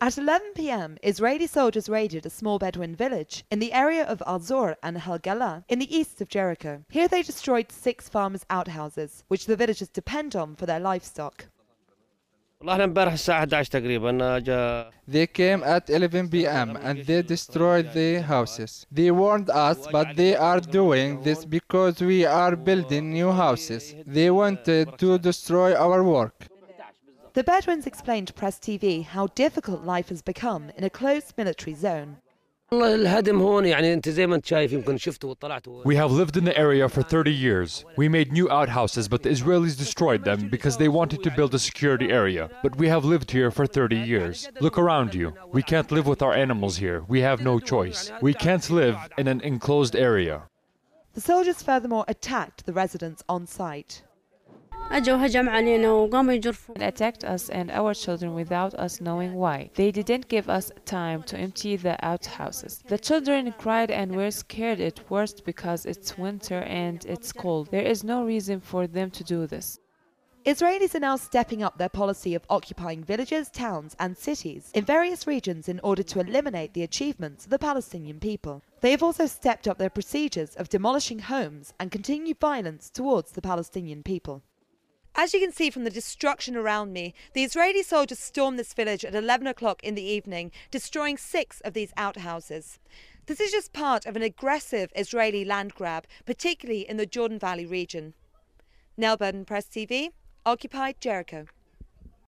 At 11 p.m, Israeli soldiers raided a small Bedouin village in the area of Al-Zor and Helgala in the east of Jericho. Here they destroyed 6 farmers' outhouses, which the villagers depend on for their livestock. They came at 11 p.m. and they destroyed the houses. They warned us, but they are doing this because we are building new houses. They wanted to destroy our work. The Bedouins explained to Press TV how difficult life has become in a closed military zone. We have lived in the area for 30 years. We made new outhouses, but the Israelis destroyed them because they wanted to build a security area. But we have lived here for 30 years. Look around you. We can't live with our animals here. We have no choice. We can't live in an enclosed area. The soldiers furthermore attacked the residents on site. Attacked us and our children without us knowing why. They didn't give us time to empty the outhouses. The children cried and were scared at worst because it's winter and it's cold. There is no reason for them to do this. Israelis are now stepping up their policy of occupying villages, towns and cities in various regions in order to eliminate the achievements of the Palestinian people. They have also stepped up their procedures of demolishing homes and continued violence towards the Palestinian people. As you can see from the destruction around me, the Israeli soldiers stormed this village at 11 o'clock in the evening, destroying 6 of these outhouses. This is just part of an aggressive Israeli land grab, particularly in the Jordan Valley region. Nell Burden, Press TV, occupied Jericho.